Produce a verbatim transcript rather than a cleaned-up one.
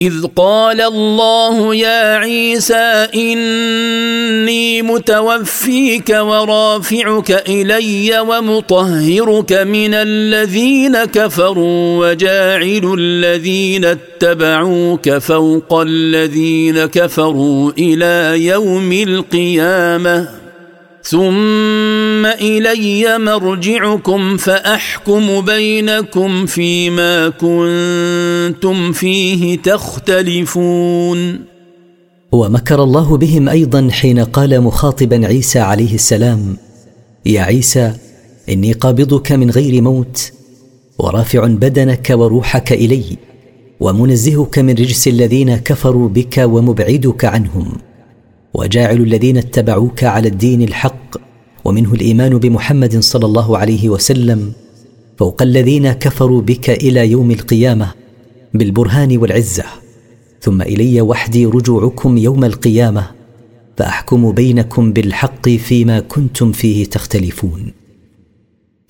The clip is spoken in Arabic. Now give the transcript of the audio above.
إذ قال الله يا عيسى إني متوفيك ورافعك إلي ومطهرك من الذين كفروا وجاعل الذين اتبعوك فوق الذين كفروا إلى يوم القيامة ثم إلي مرجعكم فأحكم بينكم فيما كنتم فيه تختلفون. ومكر الله بهم أيضا حين قال مخاطبا عيسى عليه السلام: يا عيسى إني قابضك من غير موت ورافع بدنك وروحك إلي ومنزهك من رجس الذين كفروا بك ومبعدك عنهم، وجاعل الذين اتبعوك على الدين الحق ومنه الإيمان بمحمد صلى الله عليه وسلم فوق الذين كفروا بك إلى يوم القيامة بالبرهان والعزة، ثم إلي وحدي رجوعكم يوم القيامة فأحكم بينكم بالحق فيما كنتم فيه تختلفون.